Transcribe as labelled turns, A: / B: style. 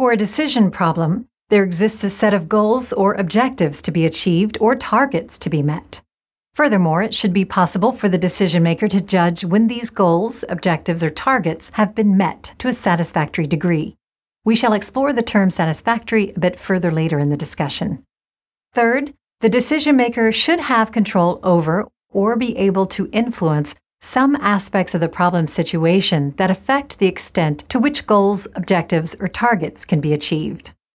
A: For a decision problem, there exists a set of goals or objectives to be achieved or targets to be met. Furthermore, it should be possible for the decision maker to judge when these goals, objectives, or targets have been met to a satisfactory degree. We shall explore the term satisfactory a bit further later in the discussion. Third, the decision maker should have control over or be able to influence some aspects of the problem situation that affect the extent to which goals, objectives, or targets can be achieved.